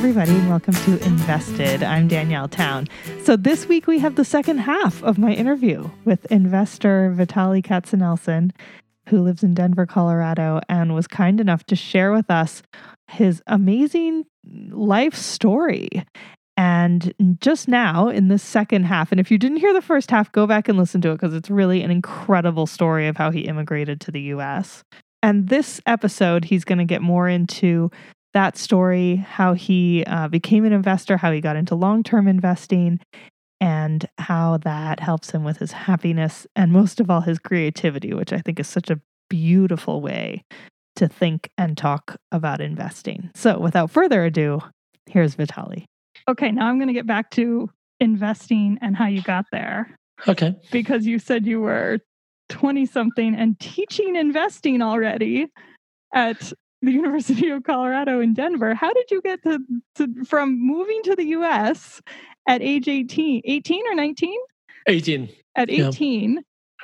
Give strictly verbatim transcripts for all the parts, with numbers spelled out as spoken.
everybody, and welcome to Invested. I'm Danielle Town. So this week we have the second half of my interview with investor Vitaly Katsenelson, who lives in Denver, Colorado, and was kind enough to share with us his amazing life story. And just now in the second half, and if you didn't hear the first half, go back and listen to it because it's really an incredible story of how he immigrated to the U S. And this episode, he's going to get more into that story, how he uh, became an investor, how he got into long-term investing, and how that helps him with his happiness and most of all his creativity, which I think is such a beautiful way to think and talk about investing. So without further ado, here's Vitaly. Okay, now I'm going to get back to investing and how you got there. Okay. Because you said you were twenty-something and teaching investing already at the University of Colorado in Denver. How did you get to, to from moving to the U S at age eighteen, eighteen or nineteen? eighteen. At eighteen, yeah.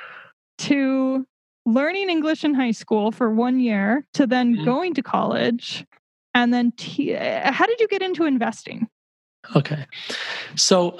To learning English in high school for one year, to then mm-hmm. going to college, and then te- how did you get into investing? Okay, so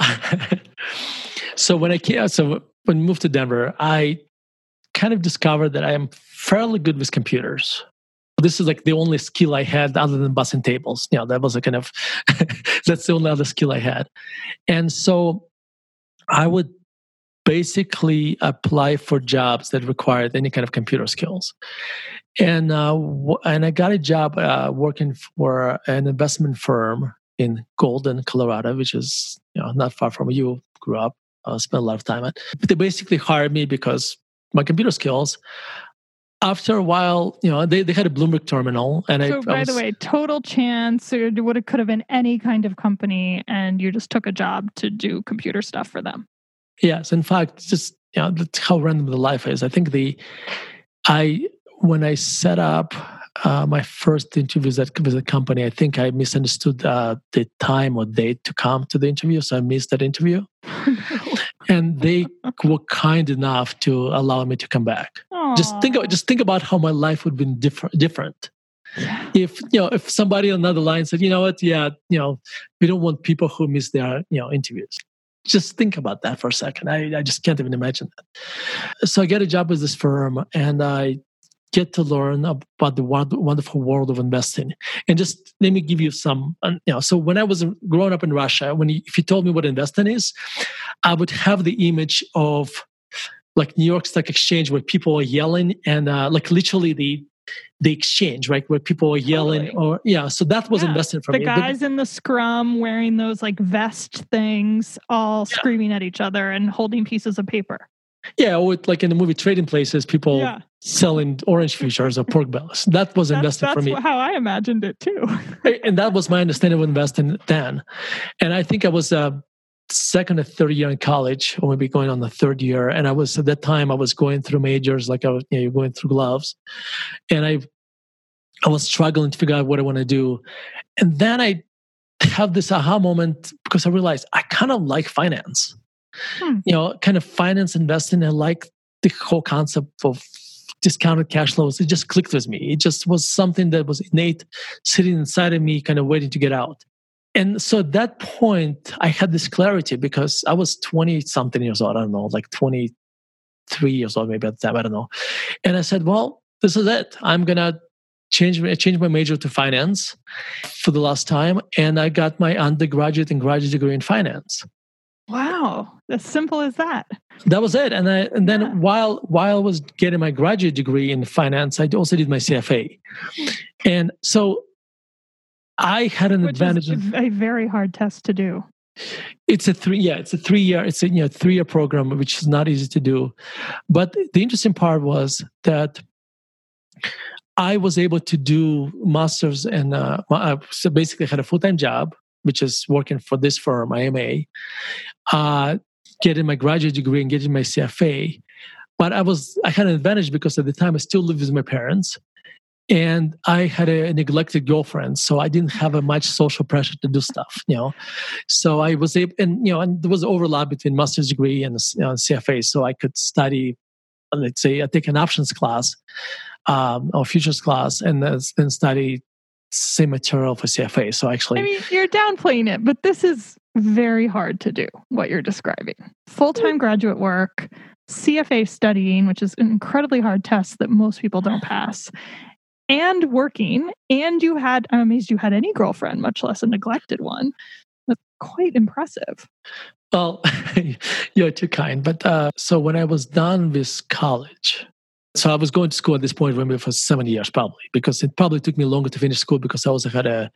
so when I came, so when I moved to Denver, I kind of discovered that I am fairly good with computers. This is like the only skill I had other than bussing tables. You know, that was a kind of, that's the only other skill I had. And so I would basically apply for jobs that required any kind of computer skills. And uh, w- and I got a job uh, working for an investment firm in Golden, Colorado, which is, you know, not far from where you grew up. I uh, spent a lot of time at. But they basically hired me because my computer skills. After a while, you know, they, they had a Bloomberg terminal. And so, I, by I was, the way, total chance, it would have, could have been any kind of company, and you just took a job to do computer stuff for them. Yes. In fact, just, you know, that's how random the life is. I think the, I, when I set up uh, my first interviews at with a company, I think I misunderstood uh, the time or date to come to the interview. So I missed that interview. And they were kind enough to allow me to come back. Aww. Just think, just think about how my life would have been different. Different, yeah. if you know, if somebody on another line said, you know what, yeah, you know, we don't want people who miss their, you know, interviews. Just think about that for a second. I, I just can't even imagine that. So I get a job with this firm, and I get to learn about the wonderful world of investing. And just let me give you some, you know, so when I was growing up in Russia, when you, if you told me what investing is, I would have the image of like New York Stock Exchange where people are yelling and uh, like literally the the exchange, right? Where people are yelling totally. or, yeah, so that was yeah. investing for the me. The guys in the scrum wearing those like vest things, all yeah. screaming at each other and holding pieces of paper. Yeah, or like in the movie Trading Places, people yeah. selling orange features or pork bellies. That was that's, investing that's for me. That's how I imagined it too. And that was my understanding of investing then. And I think I was uh, second or third year in college, or maybe going on the third year. And I was, at that time, I was going through majors, like I was, you know, you're going through gloves. And I, I was struggling to figure out what I want to do. And then I have this aha moment because I realized I kind of like finance. Hmm. You know, kind of finance investing. I like the whole concept of discounted cash flows. It just clicked with me. It just was something that was innate, sitting inside of me, kind of waiting to get out. And so at that point, I had this clarity because I was twenty something years old. I don't know, like twenty-three years old, maybe at the time. I don't know. And I said, well, this is it. I'm going to change, change my major to finance for the last time. And I got my undergraduate and graduate degree in finance. Wow, as simple as that. That was it. And I and then yeah. while while I was getting my graduate degree in finance, I also did my C F A. And so I had an Which advantage. Is a very hard test to do. It's a three, yeah, it's a three year, it's a you know three year program, which is not easy to do. But the interesting part was that I was able to do masters and uh, so basically had a full time job, which is working for this firm, I M A, uh, getting my graduate degree and getting my C F A. But I was I had an advantage because at the time I still lived with my parents, and I had a neglected girlfriend, so I didn't have a much social pressure to do stuff, you know. So I was able, and you know, and there was overlap between master's degree and you know, C F A, so I could study. Let's say I take an options class um, or futures class, and then study same material for C F A. So actually, I mean, you're downplaying it, but this is very hard to do, what you're describing. Full-time graduate work, C F A studying, which is an incredibly hard test that most people don't pass, and working, and you had, I'm amazed you had any girlfriend, much less a neglected one. That's quite impressive. Well, you're too kind. But uh, so when I was done with college, so I was going to school at this point maybe for seven years probably, because it probably took me longer to finish school because I also had a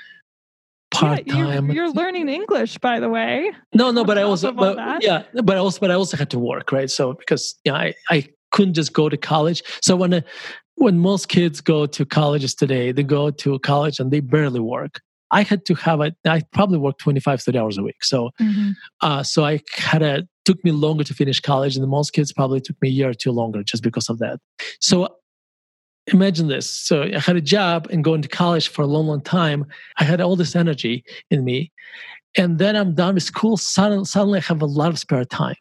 part-time. Yeah, you're, you're learning English, by the way. No, no, but I also, but, yeah, but I also, but I also had to work, right? So because yeah, I, I couldn't just go to college. So when, uh, when most kids go to colleges today, they go to college and they barely work. I had to have a, I probably worked twenty-five, thirty hours a week. So, mm-hmm. uh, so I had a, took me longer to finish college, and most kids probably took me a year or two longer just because of that. So imagine this. So I had a job and going to college for a long, long time. I had all this energy in me. And then I'm done with school. Suddenly, suddenly I have a lot of spare time.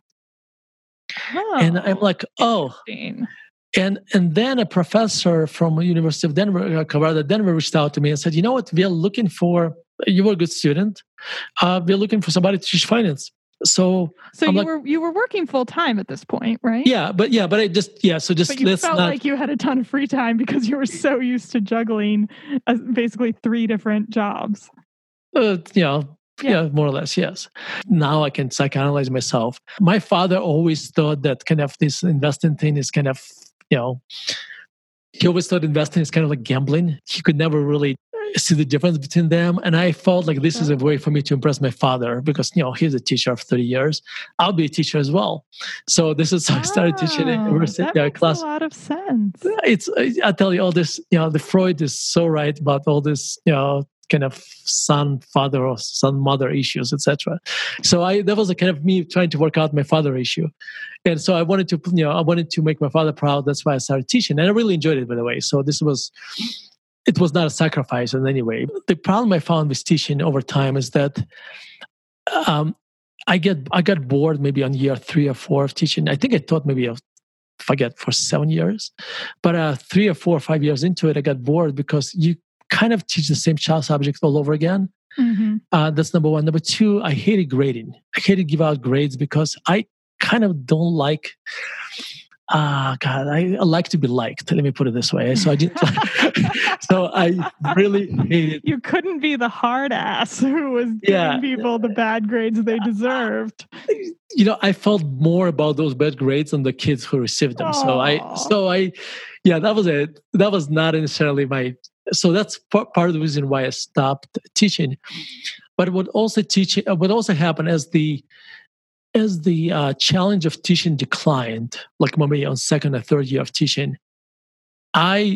Oh, and I'm like, oh. And and then a professor from the University of Denver, Colorado, Denver, reached out to me and said, you know what, we are looking for, you were a good student. Uh, we're looking for somebody to teach finance. So, so I'm you like, were you were working full time at this point, right? Yeah, but yeah, but I just yeah. So just but you let's felt not, like you had a ton of free time because you were so used to juggling uh, basically three different jobs. Uh, you know, yeah. Yeah. yeah, more or less, yes. Now I can psychoanalyze myself. My father always thought that kind of this investing thing is kind of, you know, he always thought investing is kind of like gambling. He could never really see the difference between them. And I felt like this is a way for me to impress my father because, you know, he's a teacher of thirty years. I'll be a teacher as well. So this is how I started teaching at university that makes class. a lot of sense. It's, I tell you all this, you know, the Freud is so right about all this, you know, kind of son, father or son, mother issues, et cetera. So I, that was a kind of me trying to work out my father issue. And so I wanted to, you know, I wanted to make my father proud. That's why I started teaching. And I really enjoyed it, by the way. So this was, it was not a sacrifice in any way. The problem I found with teaching over time is that um, I get, I got bored maybe on year three or four of teaching. I think I taught maybe, a, if I get for seven years, but uh, three or four or five years into it, I got bored because you kind of teach the same child subject all over again. Mm-hmm. Uh, that's number one. Number two, I hated grading. I hated give out grades because I kind of don't like, ah, uh, God, I, I like to be liked. Let me put it this way. So I didn't like, so I really hated. You couldn't be the hard ass who was giving yeah. people the bad grades they deserved. You know, I felt more about those bad grades than the kids who received them. Aww. So I, so I, yeah, that was it. That was not necessarily my, so that's part, part of the reason why I stopped teaching. But what also teaching, what also happened as the, as the uh, challenge of teaching declined, like maybe on second or third year of teaching, I,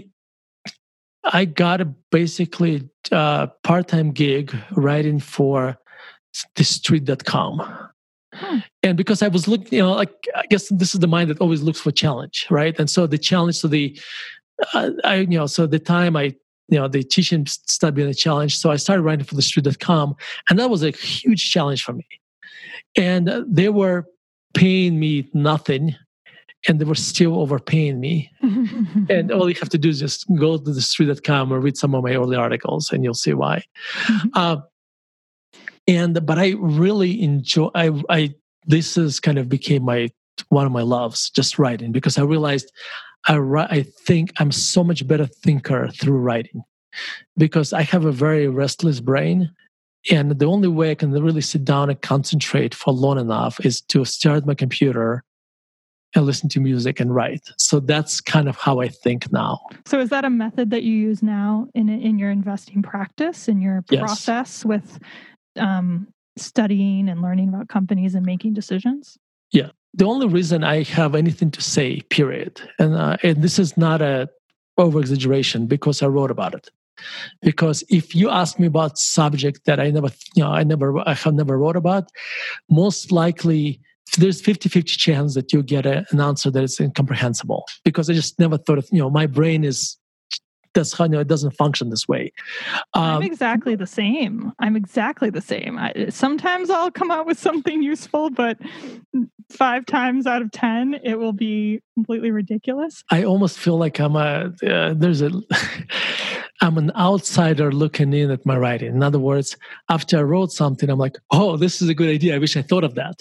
I got a basically uh, part-time gig writing for the street dot com. Hmm. And because I was looking, you know, like, I guess this is the mind that always looks for challenge, right? And so the challenge, so the, uh, I, you know, so at the time I, you know, the teaching started being a challenge. So I started writing for the street dot com, and that was a huge challenge for me. And uh, they were paying me nothing, and they were still overpaying me. And all you have to do is just go to the street dot com or read some of my early articles, and you'll see why. uh, and but I really enjoy. I, I this is kind of became my one of my loves, just writing, because I realized I I think I'm so much better thinker through writing, because I have a very restless brain. And the only way I can really sit down and concentrate for long enough is to stare at my computer and listen to music and write. So that's kind of how I think now. So is that a method that you use now in in your investing practice, in your yes. process with um, studying and learning about companies and making decisions? Yeah. The only reason I have anything to say, period, and, uh, and this is not a over-exaggeration because I wrote about it. Because if you ask me about subject that I never, you know, I never, I have never wrote about, most likely there's fifty-fifty chance that you get a, an answer that is incomprehensible, because I just never thought of, you know, my brain is, that's how, you know, it doesn't function this way. Um, I'm exactly the same. I'm exactly the same. I, sometimes I'll come out with something useful, but five times out of ten, it will be completely ridiculous. I almost feel like I'm a, uh, there's a, I'm an outsider looking in at my writing. In other words, after I wrote something, I'm like, oh, this is a good idea. I wish I thought of that.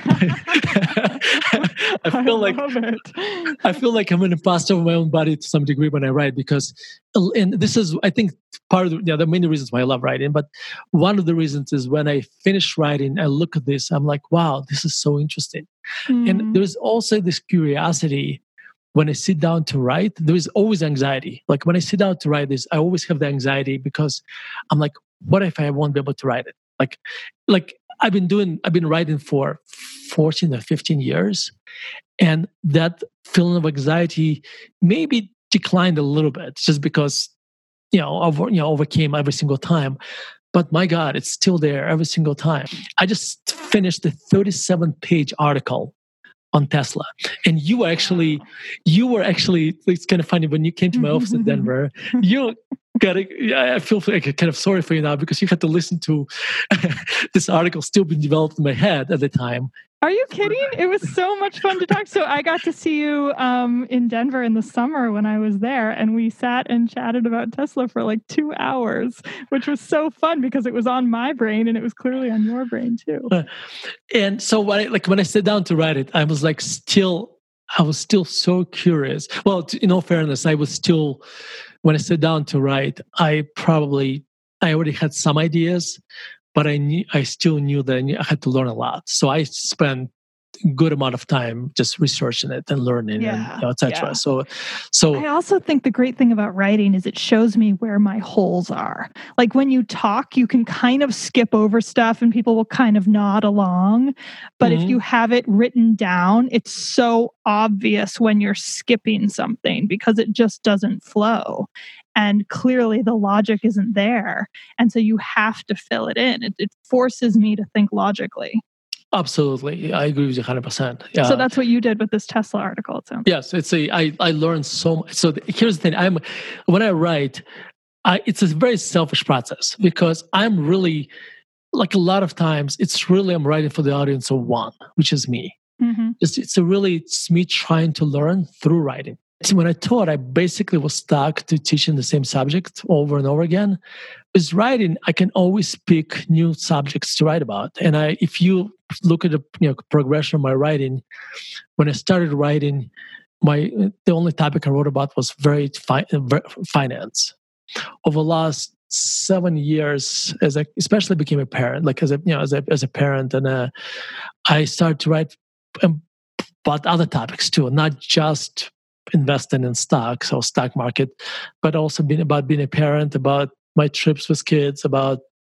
I feel I like love it. I feel like I'm an imposter of my own body to some degree when I write, because, and this is, I think, part of the, you know, there are many reasons why I love writing, but one of the reasons is when I finish writing, I look at this, I'm like, wow, this is so interesting. Mm. And there's also this curiosity when I sit down to write. There is always anxiety. Like when I sit down to write this, I always have the anxiety because I'm like, what if I won't be able to write it? Like, like I've been doing, I've been writing for fourteen or fifteen years. And that feeling of anxiety maybe declined a little bit just because, you know, over, you know, overcame every single time. But my God, it's still there every single time. I just finished a thirty-seven page article on Tesla. And you were actually, you were actually, it's kind of funny, when you came to my office in Denver, you got to, I feel like kind of sorry for you now because you had to listen to this article still being developed in my head at the time. Are you kidding? It was so much fun to talk. So I got to see you um, in Denver in the summer when I was there, and we sat and chatted about Tesla for like two hours, which was so fun because it was on my brain and it was clearly on your brain too. Uh, and so when I, like when I sat down to write it, I was like still, I was still so curious. Well, to, in all fairness, I was still, when I sat down to write, I probably, I already had some ideas, but I knew, I still knew that I, knew I had to learn a lot. So I spent a good amount of time just researching it and learning, Yeah, and you know, et cetera. yeah. So, so I also think the great thing about writing is it shows me where my holes are. Like when you talk, you can kind of skip over stuff and people will kind of nod along. But mm-hmm. if you have it written down, it's so obvious when you're skipping something because it just doesn't flow. And clearly the logic isn't there. And so you have to fill it in. It, it forces me to think logically. Absolutely. I agree with you one hundred percent. Yeah. So that's what you did with this Tesla article, it sounds. Yes. It's a, I, I learned so much. So the, here's the thing. I'm, when I write, I, it's a very selfish process because I'm really, like a lot of times, it's really, I'm writing for the audience of one, which is me. Mm-hmm. It's, it's a really, it's me trying to learn through writing. When I taught, I basically was stuck to teaching the same subject over and over again. With writing, I can always pick new subjects to write about. And I, if you look at the you know, progression of my writing, when I started writing, my the only topic I wrote about was very fi- finance. Over the last seven years, as I especially became a parent, like as a you know as a as a parent, and uh, I started to write about other topics too, not just investing in stocks or stock market, but also being about being a parent, about my trips with kids, about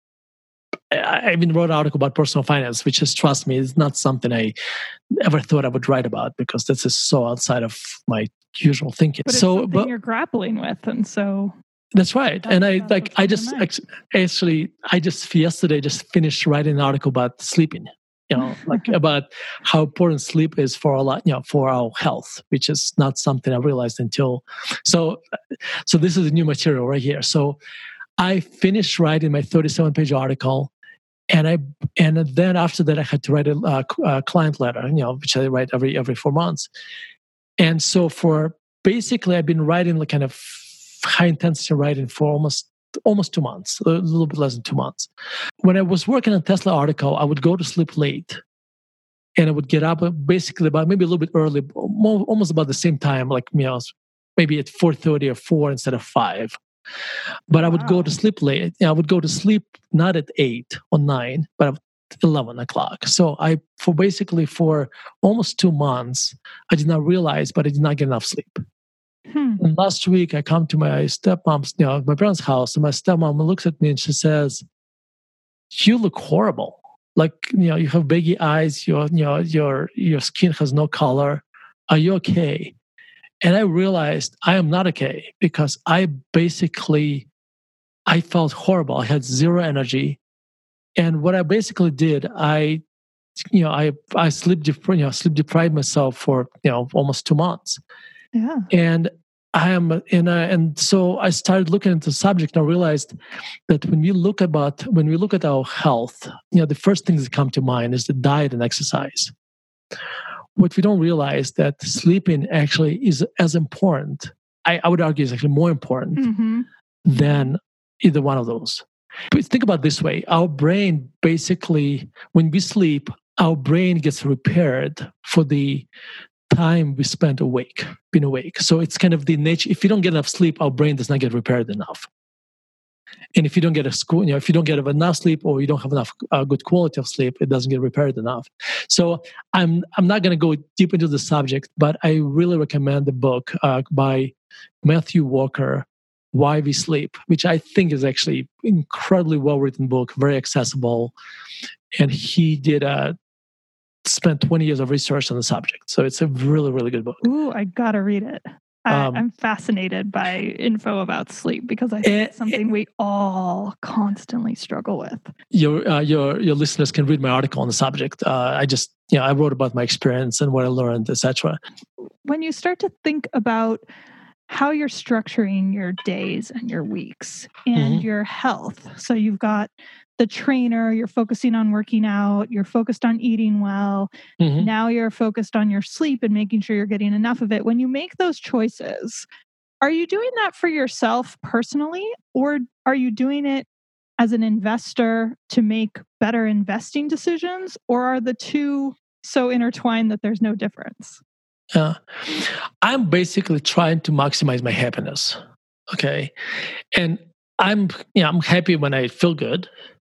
I even wrote an article about personal finance, which is, trust me, is not something I ever thought I would write about because this is so outside of my usual thinking. But it's so, something but you're grappling with, and so that's right. that's, and I that's like I just actually I just yesterday just finished writing an article about sleeping. You know, like about how important sleep is for a lot, you know, for our health, which is not something I realized until. So, so this is the new material right here. So, I finished writing my thirty-seven page article, and I and then after that I had to write a, a, a client letter, you know, which I write every every four months. And so for basically, I've been writing like kind of high intensity writing for almost. almost two months, a little bit less than two months. When I was working on Tesla article, I would go to sleep late and I would get up basically about maybe a little bit early, almost about the same time, like, you know, maybe at four thirty or four instead of five. But I would Wow. go to sleep late. I would go to sleep not at eight or nine, but at eleven o'clock. So I, for basically for almost two months, I did not realize, but I did not get enough sleep. Hmm. And last week, I come to my stepmom's, you know, my parents' house, and my stepmom looks at me and she says, "You look horrible. Like, you know, you have baggy eyes. Your, you know, your your skin has no color. Are you okay?" And I realized I am not okay because I basically, I felt horrible. I had zero energy, and what I basically did, I, you know, I I sleep deprived, you know, sleep deprived myself for you know almost two months. Yeah. And I am in a, and so I started looking into the subject and I realized that when we look about, when we look at our health, you know, the first things that come to mind is the diet and exercise. What we don't realize that sleeping actually is as important. I, I would argue is actually more important Mm-hmm. than either one of those. But think about it this way. Our brain basically, when we sleep, our brain gets repaired for the time we spent awake, being awake. So it's kind of the nature. If you don't get enough sleep, our brain does not get repaired enough. And if you don't get a school, you know, if you don't get enough sleep, or you don't have enough uh, good quality of sleep, it doesn't get repaired enough. So I'm I'm not going to go deep into the subject, but I really recommend the book uh, by Matthew Walker, Why We Sleep, which I think is actually incredibly well written book, very accessible, and he did a. spent twenty years of research on the subject. So it's a really, really good book. Ooh, I gotta read it. I, Um, I'm fascinated by info about sleep because I think Eh, it's something we all constantly struggle with. Your uh, your your listeners can read my article on the subject. Uh, I just, you know, I wrote about my experience and what I learned, et cetera. When you start to think about how you're structuring your days and your weeks and Mhm. your health. So you've got the trainer, you're focusing on working out, you're focused on eating well. Mhm. Now you're focused on your sleep and making sure you're getting enough of it. When you make those choices, are you doing that for yourself personally, or are you doing it as an investor to make better investing decisions, or are the two so intertwined that there's no difference? Uh, I'm basically trying to maximize my happiness. Okay, and I'm you know I'm happy when I feel good.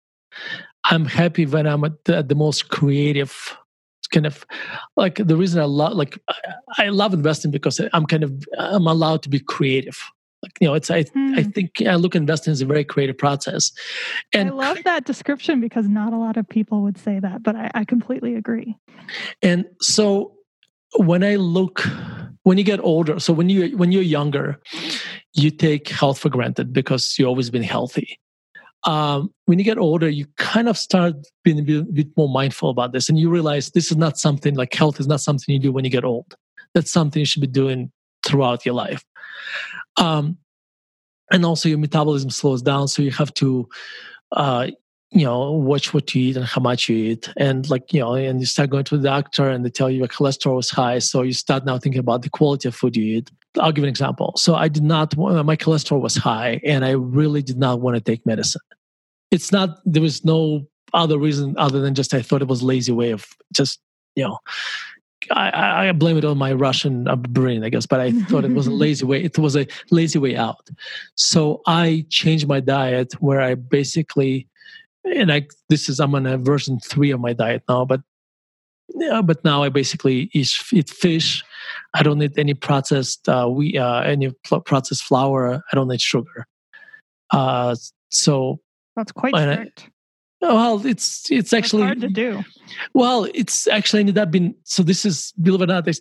I'm happy when I'm at the, at the most creative kind of like the reason I love like I, I love investing because I'm kind of I'm allowed to be creative. Like, you know, it's I Hmm. I think I look at investing as a very creative process. And I love that description because not a lot of people would say that, but I, I completely agree. And so when I look, when you get older, so when you when you're younger, you take health for granted because you've always been healthy. Um, when you get older, you kind of start being a bit, a bit more mindful about this, and you realize this is not something like health is not something you do when you get old. That's something you should be doing throughout your life. Um, and also, your metabolism slows down, so you have to. Uh, you know, watch what you eat and how much you eat. And like, you know, and you start going to the doctor and they tell you your cholesterol is high. So you start now thinking about the quality of food you eat. I'll give you an example. So I did not, my cholesterol was high and I really did not want to take medicine. It's not, there was no other reason other than just I thought it was a lazy way of just, you know, I, I blame it on my Russian brain, I guess, but I thought it was a lazy way. It was a lazy way out. So I changed my diet where I basically, and I this is I'm on a version three of my diet now, but yeah, but now I basically eat, eat fish. I don't eat any processed uh, we uh, any processed flour. I don't eat sugar. Uh, so That's quite and I- strict. well, it's it's That's actually hard to do. well, it's actually ended up being so. This is believe it or not, it's,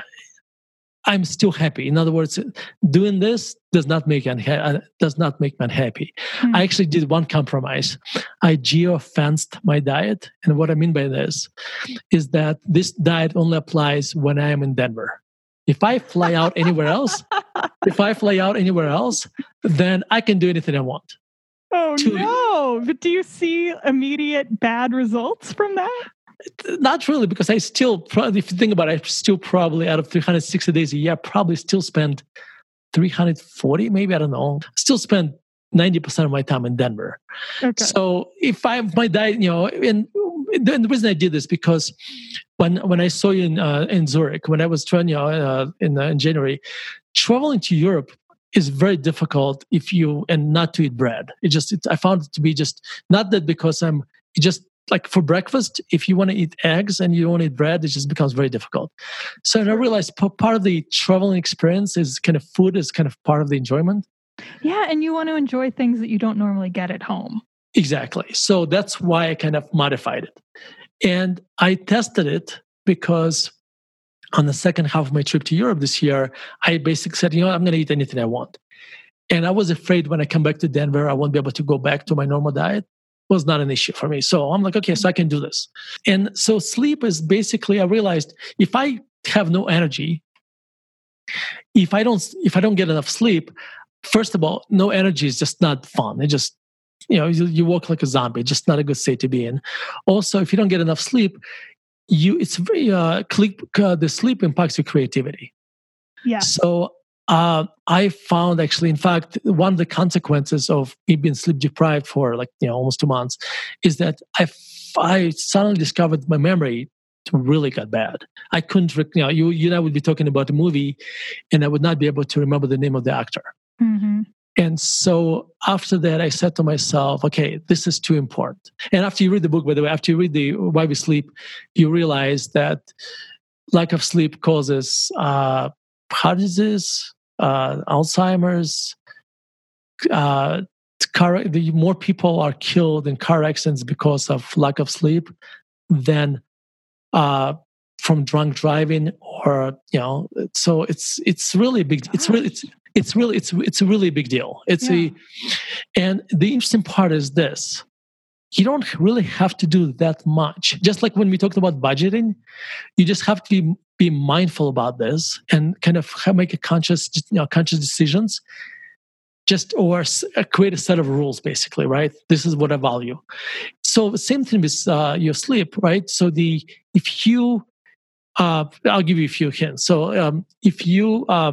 I'm still happy. In other words, doing this does not make unha- does not make me unhappy. Hmm. I actually did one compromise. I geo-fenced my diet, and what I mean by this is that this diet only applies when I am in Denver. If I fly out anywhere else, if I fly out anywhere else, then I can do anything I want. Oh to- no! But do you see immediate bad results from that? Not really, because I still, probably, if you think about it, I still probably out of three hundred sixty days a year, probably still spend three hundred forty, maybe, I don't know, still spend ninety percent of my time in Denver. Okay. So if I have my diet, you know, and, and the reason I did this because when when I saw you in uh, in Zurich, when I was trying, you know, uh, in, uh, in January, traveling to Europe is very difficult if you and not to eat bread. It just it, I found it to be just not that because I'm it just like for breakfast, if you want to eat eggs and you don't eat bread, it just becomes very difficult. So I realized p- part of the traveling experience is kind of food is kind of part of the enjoyment. Yeah, and you want to enjoy things that you don't normally get at home. Exactly. So that's why I kind of modified it. And I tested it because on the second half of my trip to Europe this year, I basically said, you know, I'm going to eat anything I want. And I was afraid when I come back to Denver, I won't be able to go back to my normal diet. Was not an issue for me. So I'm like, okay, so I can do this. And so sleep is basically, I realized if I have no energy, if I don't, if I don't get enough sleep, first of all, no energy is just not fun. It just, you know, you, you walk like a zombie, just not a good state to be in. Also, if you don't get enough sleep, you, it's very, uh, sleep, uh, the sleep impacts your creativity. Yeah. So uh, I found actually, in fact, one of the consequences of me being sleep deprived for like you know almost two months is that I I suddenly discovered my memory really got bad. I couldn't, you know, you you and I would be talking about a movie, and I would not be able to remember the name of the actor. Mm-hmm. And so after that, I said to myself, okay, this is too important. And after you read the book, by the way, after you read the Why We Sleep, you realize that lack of sleep causes uh, heart disease, uh, Alzheimer's. Uh, car, the more people are killed in car accidents because of lack of sleep than uh, from drunk driving, or you know. So it's it's really big. It's really it's it's really it's it's a really big deal. It's yeah. a, and the interesting part is this: you don't really have to do that much. Just like when we talked about budgeting, you just have to be, be mindful about this and kind of make a conscious, you know, conscious decisions. Just or create a set of rules, basically, right? This is what I value. So the same thing with uh, your sleep, right? So the if you, uh, I'll give you a few hints. So um, if you uh,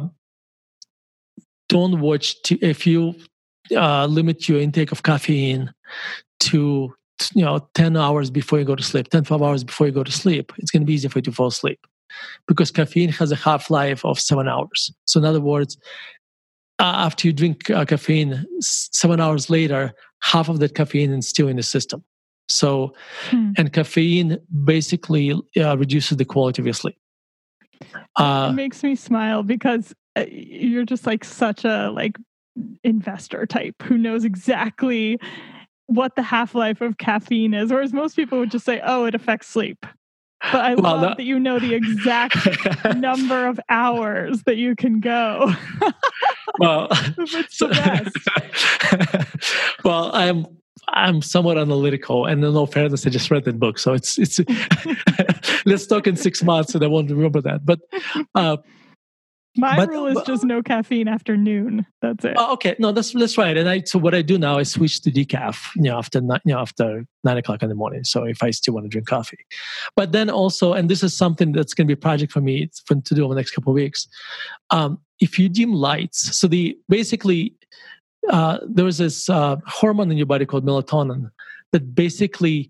don't watch, t- if you uh, limit your intake of caffeine to you know ten hours before you go to sleep, ten, twelve hours before you go to sleep, it's going to be easier for you to fall asleep because caffeine has a half-life of seven hours. So in other words, Uh, after you drink uh, caffeine, seven hours later, half of that caffeine is still in the system. So, hmm. and caffeine basically uh, reduces the quality of your sleep. Uh, it makes me smile because you're just like such a like investor type who knows exactly what the half-life of caffeine is, whereas most people would just say, "Oh, it affects sleep." But I well, love no. that you know the exact number of hours that you can go. Well, it's the best. Well, I'm I'm somewhat analytical, and in all fairness, I just read that book, so it's it's. Let's talk in six months, and I won't remember that. But uh, my but, rule is but, just no caffeine after noon. That's it. Oh, okay, no, that's that's right. And I so what I do now is switch to decaf. You know, after you know after nine o'clock in the morning. So if I still want to drink coffee, but then also, and this is something that's going to be a project for me for, to do over the next couple of weeks. Um, if you dim lights, so the basically uh, there is this uh, hormone in your body called melatonin that basically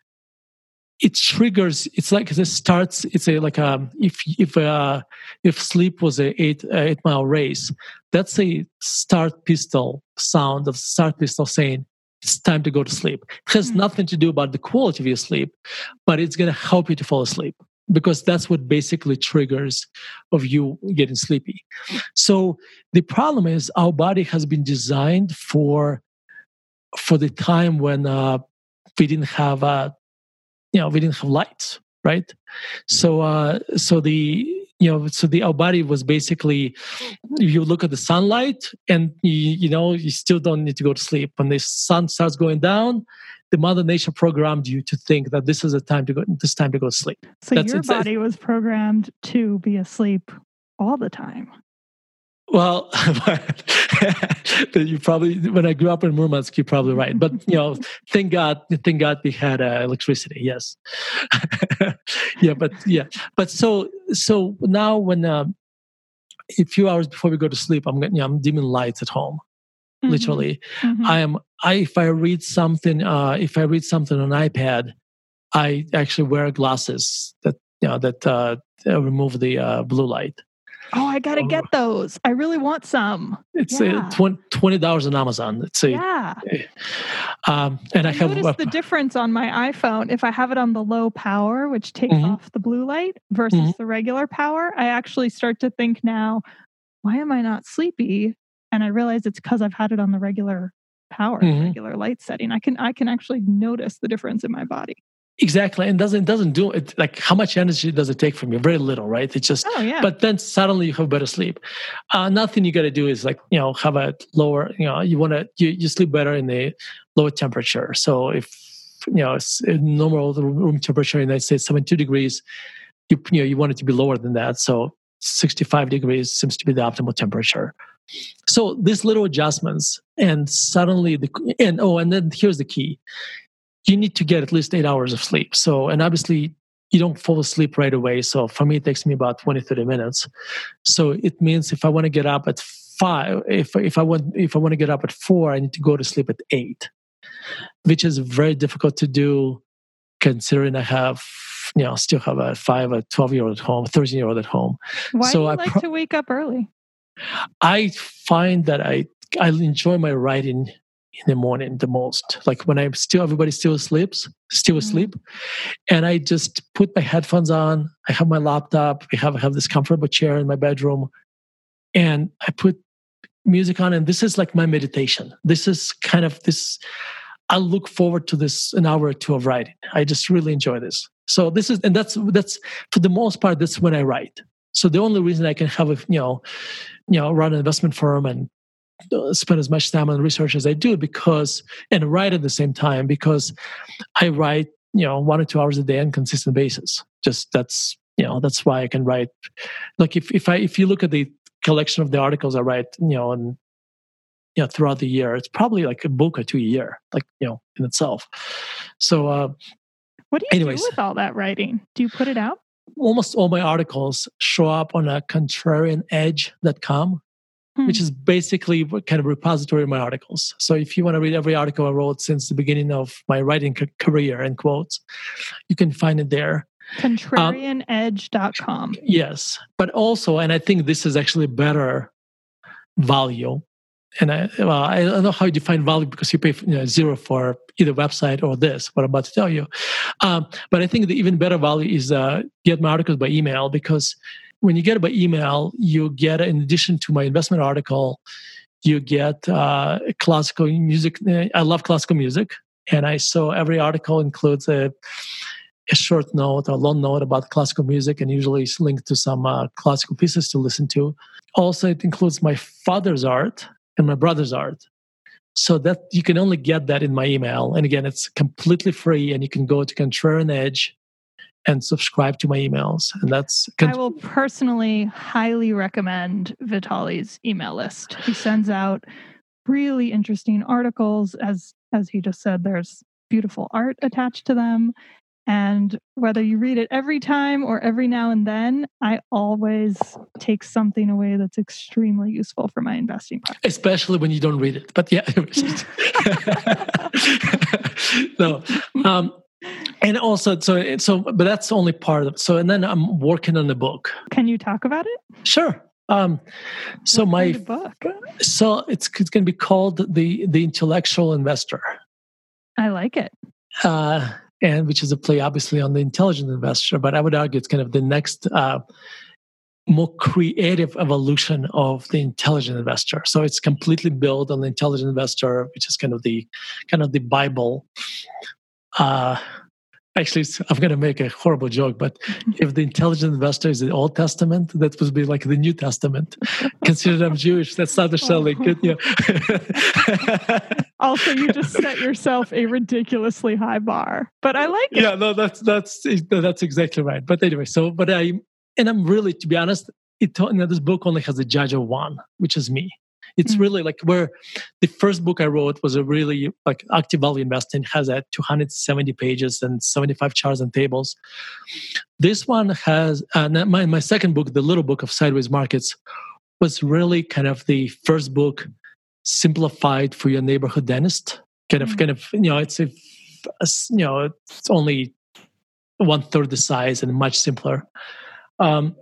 it triggers. It's like it starts. It's a like a if if uh, if sleep was a eight uh, eight mile race, that's a start pistol sound of start pistol saying it's time to go to sleep. It has mm-hmm. nothing to do about the quality of your sleep, but it's going to help you to fall asleep because that's what basically triggers of you getting sleepy. So the problem is our body has been designed for for the time when uh, we didn't have uh, you know we didn't have lights, right? So uh, so the you know so the our body was basically, if you look at the sunlight and you, you know you still don't need to go to sleep. When the sun starts going down, the Mother Nature programmed you to think that this is a time to go. This time to go to sleep. So That's, your body was programmed to be asleep all the time. Well, you probably when I grew up in Murmansk, you're probably right. But you know, thank God, thank God we had uh, electricity. Yes, yeah, but yeah, but so so now when uh, a few hours before we go to sleep, I'm you know, I'm dimming lights at home. Mm-hmm. Literally, mm-hmm. I am. I if I read something, uh, if I read something on iPad, I actually wear glasses that you know that uh, remove the uh, blue light. Oh, I gotta get those. I really want some. It's yeah. uh, twenty dollars on Amazon. It's a, yeah. Um, and I, I have noticed uh, the difference on my iPhone. If I have it on the low power, which takes mm-hmm. off the blue light, versus mm-hmm. the regular power, I actually start to think now, why am I not sleepy? And I realize it's because I've had it on the regular power, mm-hmm. regular light setting. I can I can actually notice the difference in my body. Exactly, and doesn't doesn't do it. Like, how much energy does it take from you? Very little, right? It's just. Oh yeah. But then suddenly you have better sleep. Uh, nothing you got to do is like you know have a lower. You know you want to you, you sleep better in a lower temperature. So if you know it's normal room temperature in the United States seventy-two degrees, you you know you want it to be lower than that. So sixty-five degrees seems to be the optimal temperature. So these little adjustments, and suddenly the and oh and then here's the key. You need to get at least eight hours of sleep. So, and obviously you don't fall asleep right away. So for me, it takes me about twenty, thirty minutes. So it means if I want to get up at five, if if I want if I want to get up at four, I need to go to sleep at eight, which is very difficult to do, considering I have, you know, still have a five, a twelve year old at home, thirteen year old at home. Why so do you I like pro- to wake up early? I find that I I enjoy my writing in the morning the most. Like when I'm still, everybody still sleeps, still asleep. Mm-hmm. And I just put my headphones on. I have my laptop. I have, I have this comfortable chair in my bedroom. And I put music on. And this is like my meditation. This is kind of this, I look forward to this an hour or two of writing. I just really enjoy this. So this is, and that's, that's for the most part, that's when I write. So the only reason I can have a, you know, you know, run an investment firm and spend as much time on research as I do because, and write at the same time because I write, you know, one or two hours a day on a consistent basis. Just that's, you know, that's why I can write. Like if, if I, if you look at the collection of the articles I write, you know, and, you know, throughout the year, it's probably like a book or two a year, like, you know, in itself. So, uh, what do you anyways, do with all that writing? Do you put it out? Almost all my articles show up on a contrarian edge dot com. Hmm. Which is basically what kind of repository of my articles. So if you want to read every article I wrote since the beginning of my writing ca- career and quotes, you can find it there. contrarian edge dot com. Um, yes. But also, and I think this is actually better value. And I, well, I don't know how you define value because you pay you know, zero for either website or this, what I'm about to tell you. Um, but I think the even better value is uh, get my articles by email because when you get it by email, you get, in addition to my investment article, you get uh, classical music. I love classical music. And I saw every article includes a, a short note or long note about classical music and usually it's linked to some uh, classical pieces to listen to. Also, it includes my father's art and my brother's art. So that you can only get that in my email. And again, it's completely free and you can go to Contrarian Edge and subscribe to my emails. And that's... I will personally highly recommend Vitali's email list. He sends out really interesting articles. As, as he just said, there's beautiful art attached to them. And whether you read it every time or every now and then, I always take something away that's extremely useful for my investing process. Especially when you don't read it. But yeah. no. Um, And also, so so, but that's only part of it. So, and then I'm working on the book. Can you talk about it? Sure. Um, so what my kind of book. So it's it's going to be called the the Intellectual Investor. I like it. Uh, and which is a play, obviously, on the Intelligent Investor. But I would argue it's kind of the next uh, more creative evolution of the Intelligent Investor. So it's completely built on the Intelligent Investor, which is kind of the kind of the Bible. Uh, actually, I'm going to make a horrible joke, but if the Intelligent Investor is the Old Testament, that would be like the New Testament. Considered I'm Jewish, that's not necessarily oh. good. You know. Also, you just set yourself a ridiculously high bar, but I like it. Yeah, no, that's that's that's exactly right. But anyway, so but I and I'm really, to be honest, it you know, this book only has a judge of one, which is me. It's mm-hmm. really like where the first book I wrote was a really like active value investing, has a two hundred seventy pages and seventy-five charts and tables. This one has, uh, my, my second book, the little book of Sideways Markets, was really kind of the first book simplified for your neighborhood dentist. Kind of, mm-hmm. kind of, you know, it's a, you know, it's only one third the size and much simpler. Um,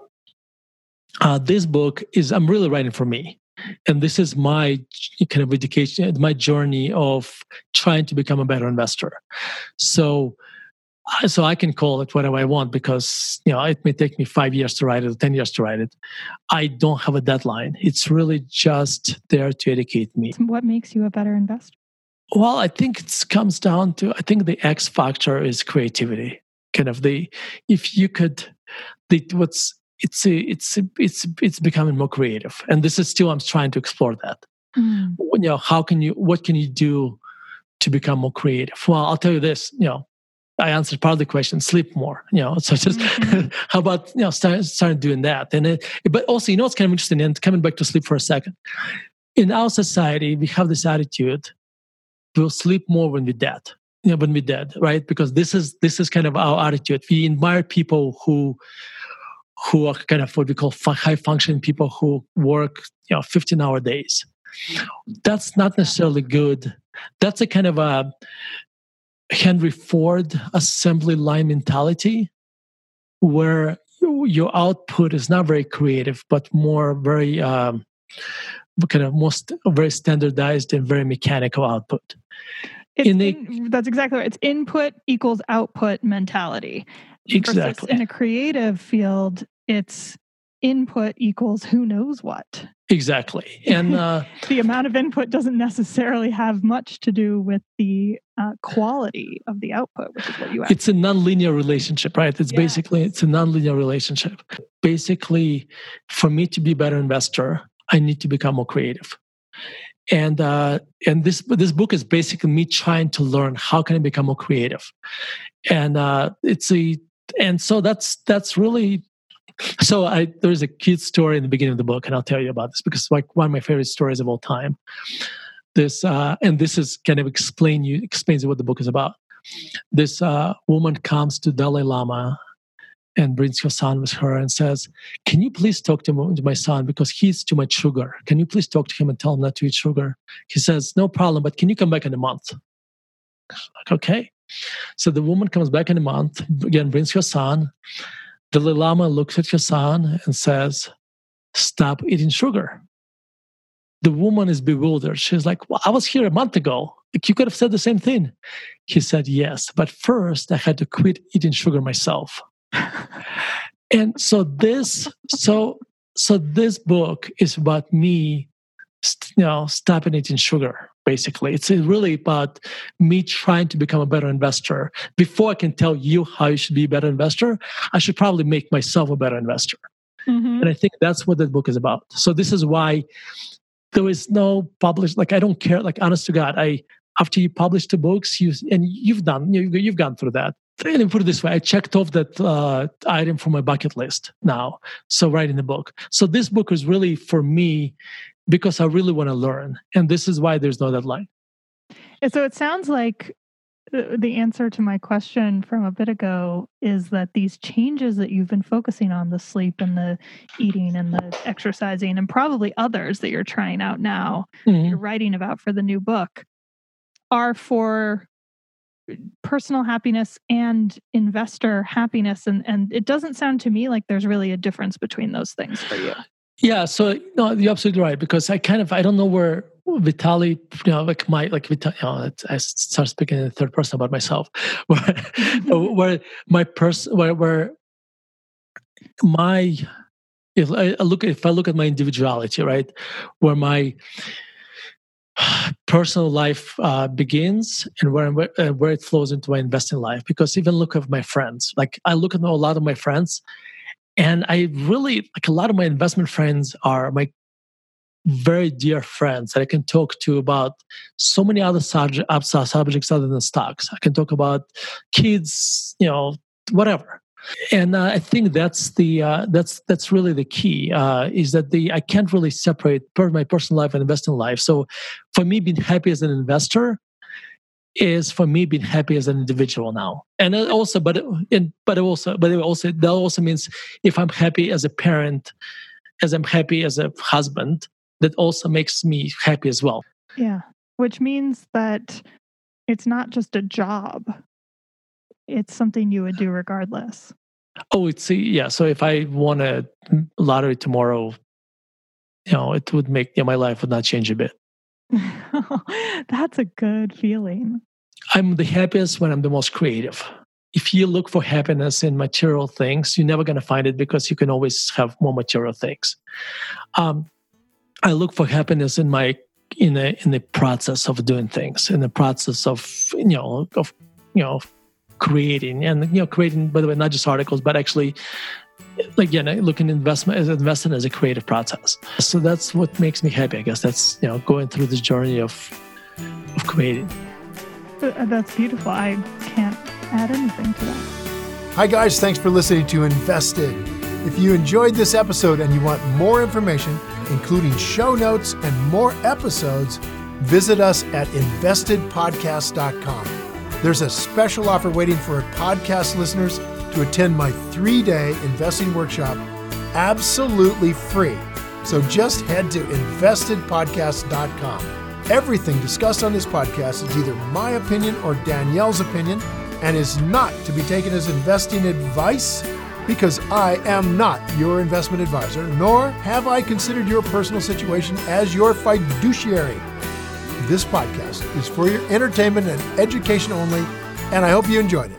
uh, this book is, I'm really writing for me. And this is my kind of education, my journey of trying to become a better investor. So, so I can call it whatever I want because, you know, it may take me five years to write it or ten years to write it. I don't have a deadline. It's really just there to educate me. What makes you a better investor? Well, I think it comes down to, I think the X factor is creativity. Kind of the, if you could, the what's, It's a, it's a, it's it's becoming more creative, and this is still I'm trying to explore that. Mm. You know, how can you? What can you do to become more creative? Well, I'll tell you this. You know, I answered part of the question: sleep more. You know, so just mm-hmm. how about you know start start doing that? And it, but also, you know, it's kind of interesting. And coming back to sleep for a second, in our society, we have this attitude: we'll sleep more when we're dead. you know, when we're dead, right? Because this is this is kind of our attitude. We admire people who who are kind of what we call high functioning people who work, you know, fifteen hour days. That's not necessarily good. That's a kind of a Henry Ford assembly line mentality where your output is not very creative, but more very um, kind of most very standardized and very mechanical output. It's in in, that's exactly right. It's input equals output mentality. Exactly. Versus in a creative field, it's input equals who knows what. Exactly. And uh, the amount of input doesn't necessarily have much to do with the uh, quality of the output, which is what you asked. It's a nonlinear relationship, right? It's yes. basically, it's a nonlinear relationship. Basically, for me to be a better investor, I need to become more creative. And uh, and this this book is basically me trying to learn how can I become more creative. And uh, it's a and so that's that's really so I there's a cute story in the beginning of the book, and I'll tell you about this because it's like one of my favorite stories of all time. This uh, and this is kind of explain you explains what the book is about. This uh, woman comes to Dalai Lama and brings her son with her and says, "Can you please talk to my son because he eats too much sugar? Can you please talk to him and tell him not to eat sugar?" He says, "No problem, but can you come back in a month?" Like, okay. So the woman comes back in a month, again, brings her son. The Dalai Lama looks at her son and says, "Stop eating sugar." The woman is bewildered. She's like, "Well, I was here a month ago. Like, you could have said the same thing." He said, "Yes, but first I had to quit eating sugar myself." And so this, so so this book is about me, you know, stopping eating sugar. Basically, it's really about me trying to become a better investor. Before I can tell you how you should be a better investor, I should probably make myself a better investor. Mm-hmm. And I think that's what that book is about. So this is why there is no published. Like I don't care. Like honest to God, I after you publish the books, you and you've done you, you've gone through that. And put it this way, I checked off that uh, item from my bucket list now. So writing the book. So this book is really for me because I really want to learn. And this is why there's no deadline. And so it sounds like the answer to my question from a bit ago is that these changes that you've been focusing on, the sleep and the eating and the exercising, and probably others that you're trying out now, mm-hmm. you're writing about for the new book, are for personal happiness and investor happiness. And, and it doesn't sound to me like there's really a difference between those things for you. Yeah. So no, you're absolutely right. Because I kind of, I don't know where Vitali, you know, like my, like, Vitali, you know, I start speaking in the third person about myself, where, where my person, where, where my, if I look, if I look at my individuality, right, where my personal life uh, begins and where uh, where it flows into my investing life. Because even look at my friends, like I look at a lot of my friends, and I really like a lot of my investment friends are my very dear friends that I can talk to about so many other subject, subjects other than stocks. I can talk about kids, you know, whatever. And uh, I think that's the uh, that's that's really the key uh, is that the I can't really separate per my personal life and investing life. So for me, being happy as an investor is for me being happy as an individual now. And it also, but it, and, but it also, but it also that also means if I'm happy as a parent, as I'm happy as a husband, that also makes me happy as well. Yeah, which means that it's not just a job. It's something you would do regardless. Oh, it's yeah. So if I won a lottery tomorrow, you know, it would make you know, my life would not change a bit. That's a good feeling. I'm the happiest when I'm the most creative. If you look for happiness in material things, you're never going to find it because you can always have more material things. Um, I look for happiness in my in the in the process of doing things, in the process of you know of you know. creating and you know creating by the way not just articles but actually like again you know, looking at investment as investing as a creative process. So that's what makes me happy. I guess that's you know going through this journey of of creating. That's beautiful. I can't add anything to that. Hi guys, thanks for listening to Invested. If you enjoyed this episode and you want more information, including show notes and more episodes, visit us at invested podcast dot com. there's a special offer waiting for podcast listeners to attend my three-day investing workshop absolutely free. So just head to invested podcast dot com. Everything discussed on this podcast is either my opinion or Danielle's opinion and is not to be taken as investing advice because I am not your investment advisor, nor have I considered your personal situation as your fiduciary. This podcast is for your entertainment and education only, and I hope you enjoyed it.